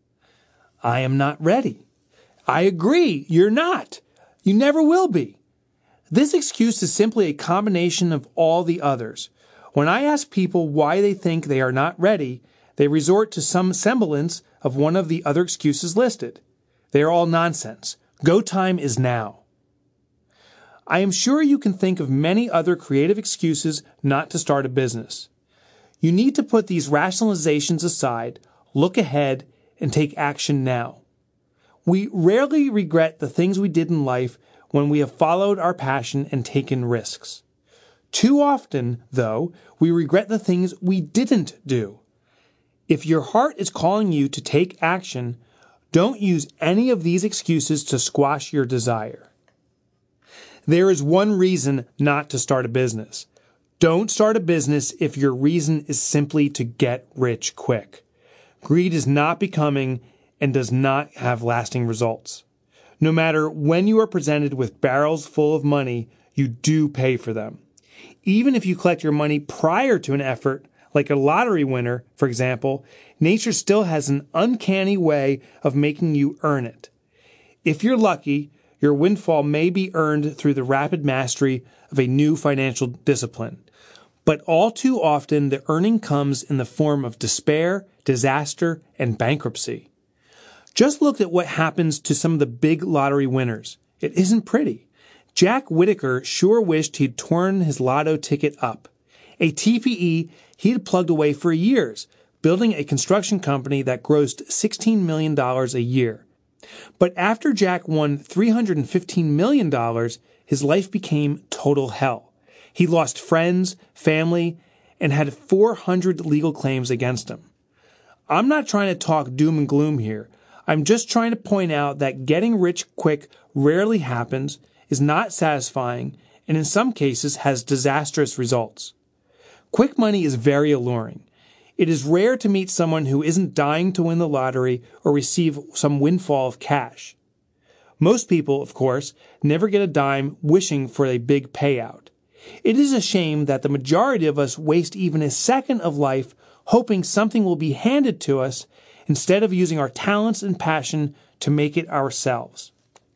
I am not ready. I agree, you're not. You never will be. This excuse is simply a combination of all the others. When I ask people why they think they are not ready, they resort to some semblance of one of the other excuses listed. They are all nonsense. Go time is now. I am sure you can think of many other creative excuses not to start a business. You need to put these rationalizations aside, look ahead, and take action now. We rarely regret the things we did in life when we have followed our passion and taken risks. Too often, though, we regret the things we didn't do. If your heart is calling you to take action, don't use any of these excuses to squash your desire. There is one reason not to start a business. Don't start a business if your reason is simply to get rich quick. Greed is not becoming and does not have lasting results. No matter when you are presented with barrels full of money, you do pay for them. Even if you collect your money prior to an effort, like a lottery winner, for example, nature still has an uncanny way of making you earn it. If you're lucky, your windfall may be earned through the rapid mastery of a new financial discipline. But all too often, the earning comes in the form of despair, disaster, and bankruptcy. Just look at what happens to some of the big lottery winners. It isn't pretty. Jack Whitaker sure wished he'd torn his lotto ticket up. A T P E he'd plugged away for years, building a construction company that grossed sixteen million dollars a year. But after Jack won three hundred fifteen million dollars, his life became total hell. He lost friends, family, and had four hundred legal claims against him. I'm not trying to talk doom and gloom here. I'm just trying to point out that getting rich quick rarely happens, is not satisfying, and in some cases has disastrous results. Quick money is very alluring. It is rare to meet someone who isn't dying to win the lottery or receive some windfall of cash. Most people, of course, never get a dime wishing for a big payout. It is a shame that the majority of us waste even a second of life hoping something will be handed to us instead of using our talents and passion to make it ourselves.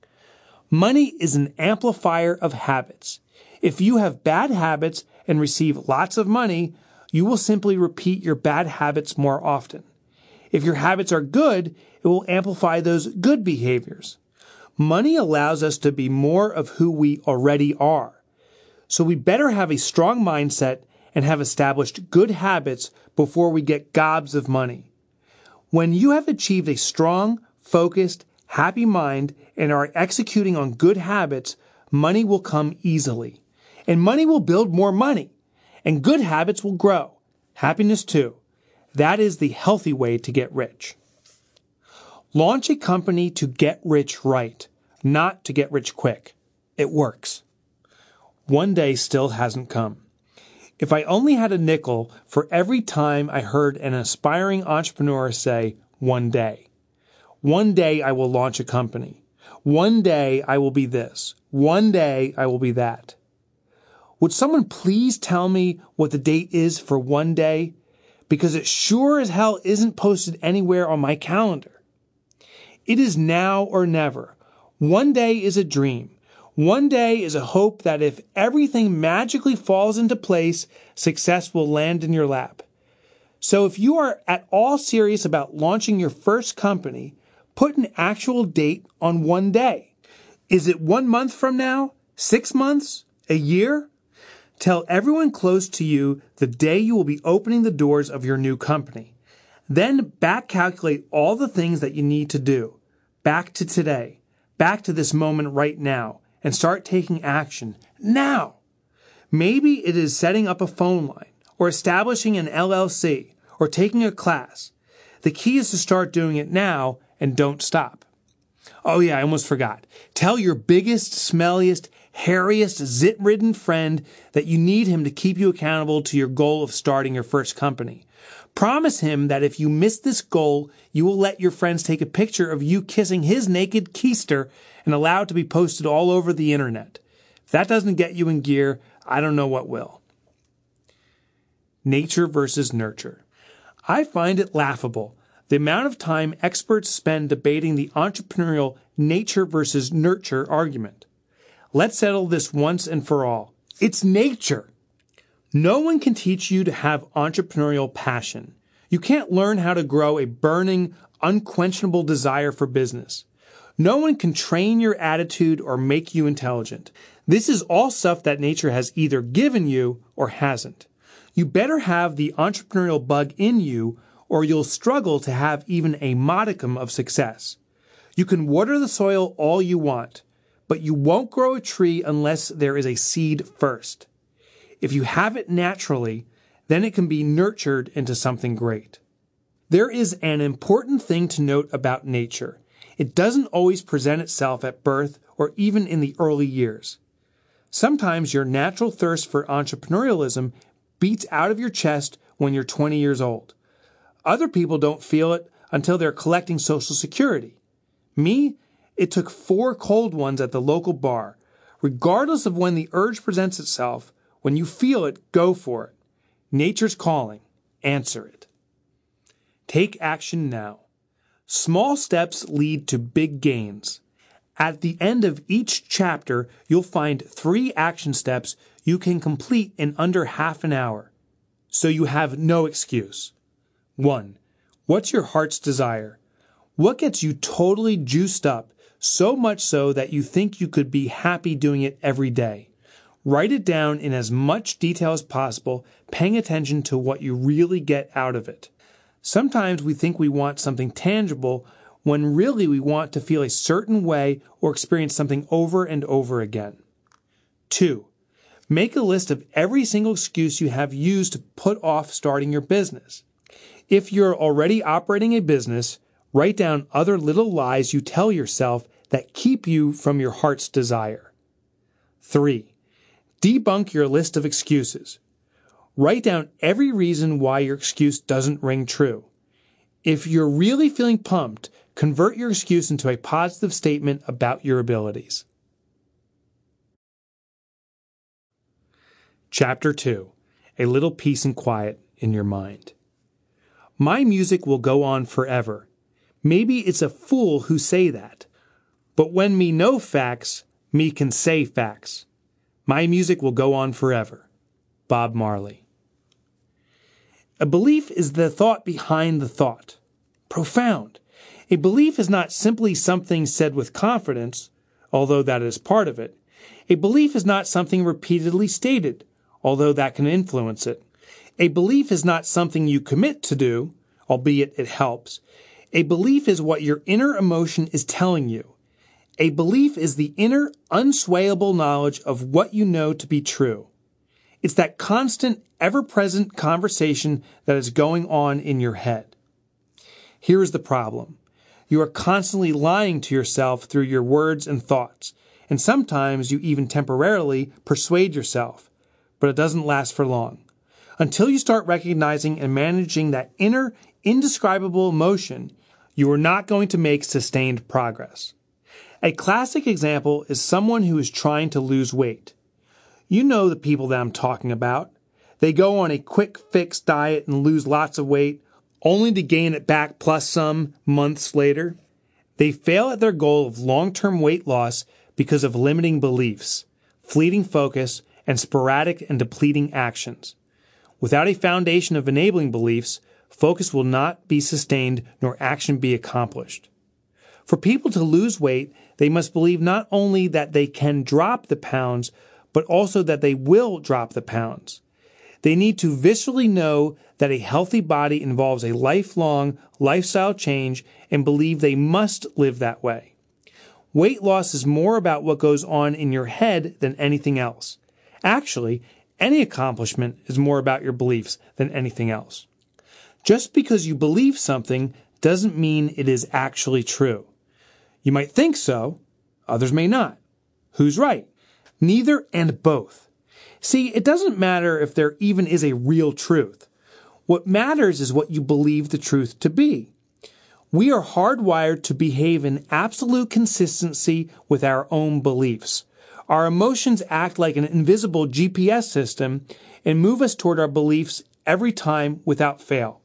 Money is an amplifier of habits. If you have bad habits and receive lots of money, you will simply repeat your bad habits more often. If your habits are good, it will amplify those good behaviors. Money allows us to be more of who we already are. So we better have a strong mindset and have established good habits before we get gobs of money. When you have achieved a strong, focused, happy mind and are executing on good habits, money will come easily. And money will build more money. And good habits will grow. Happiness too. That is the healthy way to get rich. Launch a company to get rich right, not to get rich quick. It works. One day still hasn't come. If I only had a nickel for every time I heard an aspiring entrepreneur say, one day. One day I will launch a company. One day I will be this. One day I will be that. Would someone please tell me what the date is for one day? Because it sure as hell isn't posted anywhere on my calendar. It is now or never. One day is a dream. One day is a hope that if everything magically falls into place, success will land in your lap. So if you are at all serious about launching your first company, put an actual date on one day. Is it one month from now? Six months? A year? Tell everyone close to you the day you will be opening the doors of your new company. Then back calculate all the things that you need to do. Back to today. Back to this moment right now. And start taking action now. Maybe it is setting up a phone line, or establishing an L L C, or taking a class. The key is to start doing it now and don't stop. Oh yeah, I almost forgot. Tell your biggest, smelliest, hairiest, zit-ridden friend that you need him to keep you accountable to your goal of starting your first company. Promise him that if you miss this goal, you will let your friends take a picture of you kissing his naked keister and allow it to be posted all over the internet. If that doesn't get you in gear, I don't know what will. Nature versus nurture. I find it laughable, the amount of time experts spend debating the entrepreneurial nature versus nurture argument. Let's settle this once and for all. It's nature. No one can teach you to have entrepreneurial passion. You can't learn how to grow a burning, unquenchable desire for business. No one can train your attitude or make you intelligent. This is all stuff that nature has either given you or hasn't. You better have the entrepreneurial bug in you, or you'll struggle to have even a modicum of success. You can water the soil all you want, but you won't grow a tree unless there is a seed first. If you have it naturally, then it can be nurtured into something great. There is an important thing to note about nature. It doesn't always present itself at birth or even in the early years. Sometimes your natural thirst for entrepreneurialism beats out of your chest when you're twenty years old. Other people don't feel it until they're collecting Social Security. Me, it took four cold ones at the local bar. Regardless of when the urge presents itself, when you feel it, go for it. Nature's calling. Answer it. Take action now. Small steps lead to big gains. At the end of each chapter, you'll find three action steps you can complete in under half an hour. So you have no excuse. One, what's your heart's desire? What gets you totally juiced up, so much so that you think you could be happy doing it every day? Write it down in as much detail as possible, paying attention to what you really get out of it. Sometimes we think we want something tangible when really we want to feel a certain way or experience something over and over again. Two, Make a list of every single excuse you have used to put off starting your business. If you're already operating a business, write down other little lies you tell yourself that keep you from your heart's desire. Three, debunk your list of excuses. Write down every reason why your excuse doesn't ring true. If you're really feeling pumped, convert your excuse into a positive statement about your abilities. Chapter two. A little peace and quiet in your mind. My music will go on forever. Maybe it's a fool who say that. But when me know facts, me can say facts. My music will go on forever. Bob Marley. A belief is the thought behind the thought. Profound. A belief is not simply something said with confidence, although that is part of it. A belief is not something repeatedly stated, although that can influence it. A belief is not something you commit to do, albeit it helps. A belief is what your inner emotion is telling you. A belief is the inner, unswayable knowledge of what you know to be true. It's that constant, ever-present conversation that is going on in your head. Here is the problem. You are constantly lying to yourself through your words and thoughts, and sometimes you even temporarily persuade yourself, but it doesn't last for long. Until you start recognizing and managing that inner, indescribable emotion, you are not going to make sustained progress. A classic example is someone who is trying to lose weight. You know the people that I'm talking about. They go on a quick fix diet and lose lots of weight, only to gain it back plus some months later. They fail at their goal of long-term weight loss because of limiting beliefs, fleeting focus, and sporadic and depleting actions. Without a foundation of enabling beliefs, focus will not be sustained nor action be accomplished. For people to lose weight, they must believe not only that they can drop the pounds, but also that they will drop the pounds. They need to viscerally know that a healthy body involves a lifelong lifestyle change and believe they must live that way. Weight loss is more about what goes on in your head than anything else. Actually, any accomplishment is more about your beliefs than anything else. Just because you believe something doesn't mean it is actually true. You might think so, others may not. Who's right? Neither and both. See, it doesn't matter if there even is a real truth. What matters is what you believe the truth to be. We are hardwired to behave in absolute consistency with our own beliefs. Our emotions act like an invisible G P S system and move us toward our beliefs every time without fail.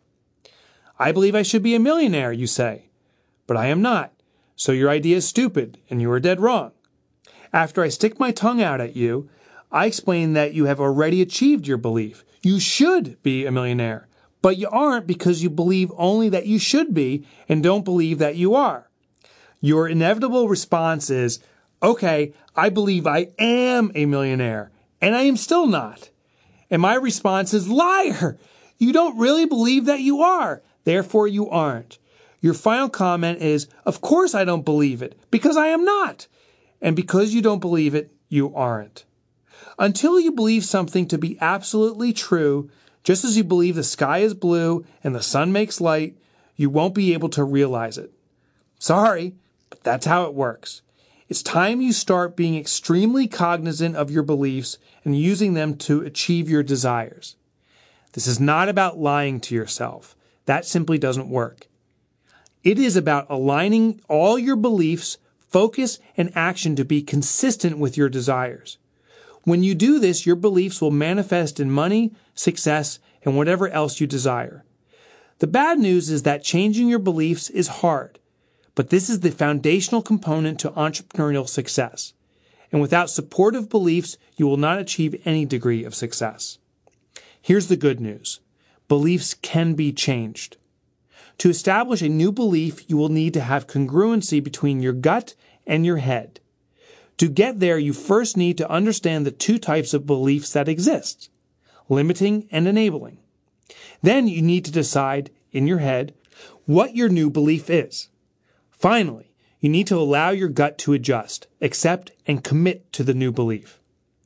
I believe I should be a millionaire, you say. But I am not. So your idea is stupid and you are dead wrong. After I stick my tongue out at you, I explain that you have already achieved your belief. You should be a millionaire, but you aren't because you believe only that you should be and don't believe that you are. Your inevitable response is, okay, I believe I am a millionaire, and I am still not. And my response is, liar! You don't really believe that you are, therefore you aren't. Your final comment is, of course I don't believe it, because I am not. And because you don't believe it, you aren't. Until you believe something to be absolutely true, just as you believe the sky is blue and the sun makes light, you won't be able to realize it. Sorry, but that's how it works. It's time you start being extremely cognizant of your beliefs and using them to achieve your desires. This is not about lying to yourself. That simply doesn't work. It is about aligning all your beliefs, focus, and action to be consistent with your desires. When you do this, your beliefs will manifest in money, success, and whatever else you desire. The bad news is that changing your beliefs is hard, but this is the foundational component to entrepreneurial success. And without supportive beliefs, you will not achieve any degree of success. Here's the good news. Beliefs can be changed. To establish a new belief, you will need to have congruency between your gut and your head. To get there, you first need to understand the two types of beliefs that exist, limiting and enabling. Then you need to decide, in your head, what your new belief is. Finally, you need to allow your gut to adjust, accept, and commit to the new belief.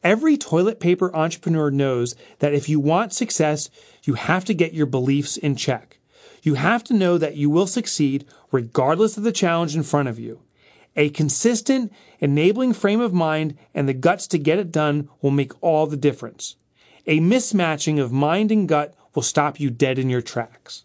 Every toilet paper entrepreneur knows that if you want success, you have to get your beliefs in check. You have to know that you will succeed regardless of the challenge in front of you. A consistent, enabling frame of mind and the guts to get it done will make all the difference. A mismatching of mind and gut will stop you dead in your tracks.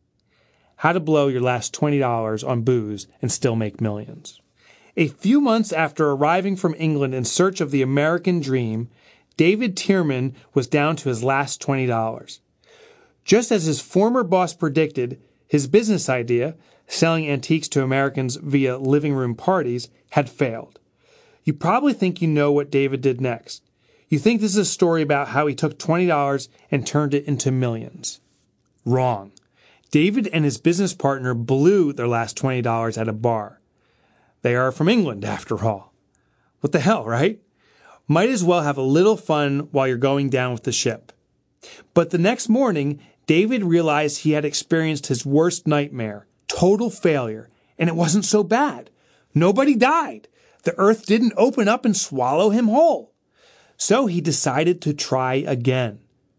How to blow your last twenty dollars on booze and still make millions. A few months after arriving from England in search of the American dream, David Tierman was down to his last twenty dollars. Just as his former boss predicted, his business idea, selling antiques to Americans via living room parties, had failed. You probably think you know what David did next. You think this is a story about how he took twenty dollars and turned it into millions. Wrong. David and his business partner blew their last twenty dollars at a bar. They are from England, after all. What the hell, right? Might as well have a little fun while you're going down with the ship. But the next morning, David realized he had experienced his worst nightmare, total failure, and it wasn't so bad. Nobody died. The earth didn't open up and swallow him whole. So he decided to try again.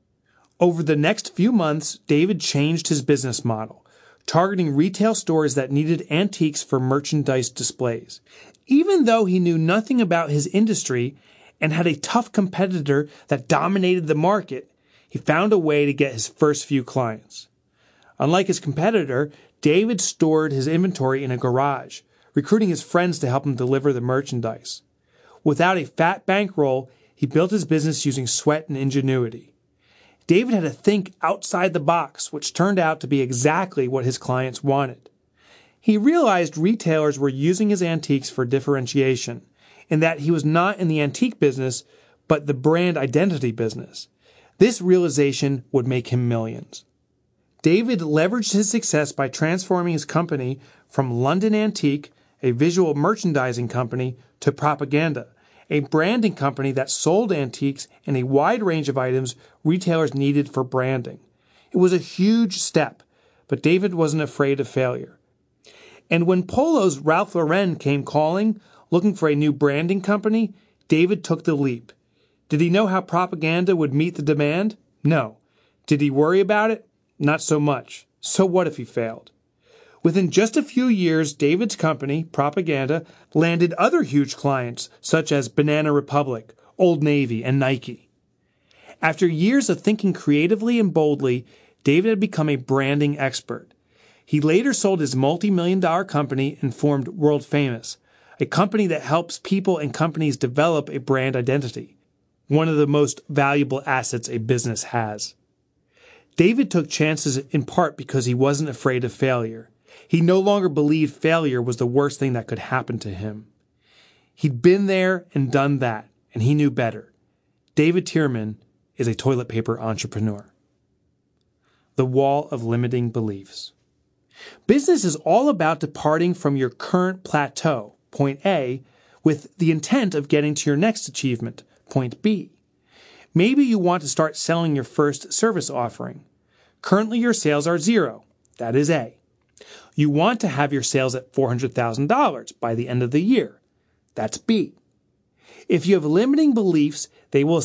Over the next few months, David changed his business model, targeting retail stores that needed antiques for merchandise displays. Even though he knew nothing about his industry and had a tough competitor that dominated the market, he found a way to get his first few clients. Unlike his competitor, David stored his inventory in a garage, recruiting his friends to help him deliver the merchandise. Without a fat bankroll, he built his business using sweat and ingenuity. David had to think outside the box, which turned out to be exactly what his clients wanted. He realized retailers were using his antiques for differentiation, and that he was not in the antique business, but the brand identity business. This realization would make him millions. David leveraged his success by transforming his company from London Antique, a visual merchandising company, to Propaganda, a branding company that sold antiques and a wide range of items retailers needed for branding. It was a huge step, but David wasn't afraid of failure. And when Polo's Ralph Lauren came calling, looking for a new branding company, David took the leap. Did he know how Propaganda would meet the demand? No. Did he worry about it? Not so much. So what if he failed? Within just a few years, David's company, Propaganda, landed other huge clients such as Banana Republic, Old Navy, and Nike. After years of thinking creatively and boldly, David had become a branding expert. He later sold his multi-million dollar company and formed World Famous, a company that helps people and companies develop a brand identity, one of the most valuable assets a business has. David took chances in part because he wasn't afraid of failure. He no longer believed failure was the worst thing that could happen to him. He'd been there and done that, and he knew better. David Tierman is a toilet paper entrepreneur. The wall of limiting beliefs. Business is all about departing from your current plateau, point A, with the intent of getting to your next achievement, point B. Maybe you want to start selling your first service offering. Currently your sales are zero. That is A. You want to have your sales at four hundred thousand dollars by the end of the year. That's B. If you have limiting beliefs, they will